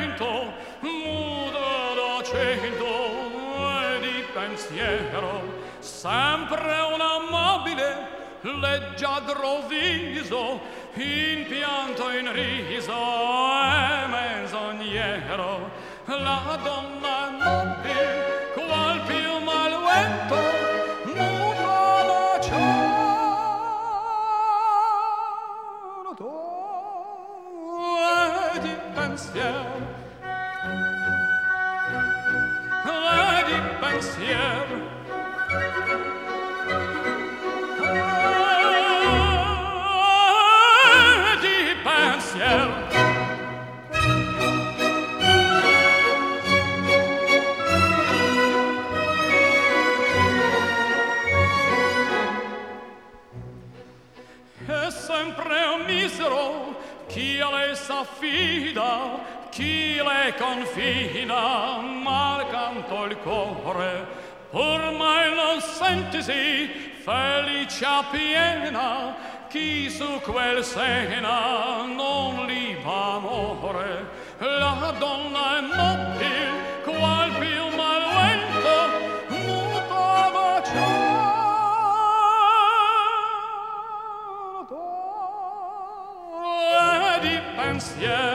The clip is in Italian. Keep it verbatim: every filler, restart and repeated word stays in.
vento, muto d'accento e di pensiero, sempre un amabile, leggiadro viso, in pianto, in riso e menzognero. La donna è mobile, qual piuma al vento, muta d'accento e di pensiero, e di pensiero. È sempre un misero chi a lei s'affida, chi le confina, mal canto il cuore, ormai non sentisi felice appiena, chi su quel sena non li va amore. La donna è mobile, qual piuma al vento, muta d'accento e di pensiero.